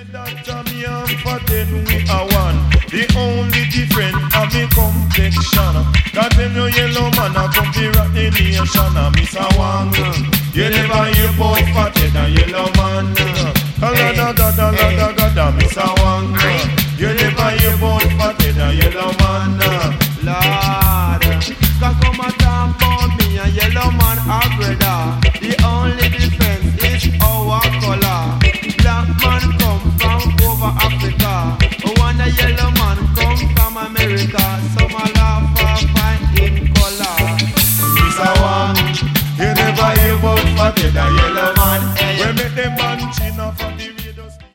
Doctor, me and Fatten, we are one. The only different of the complexion. That them no yellow man a come to rock the nation. Miss a Wang, you never hear about Fatten and yellow man.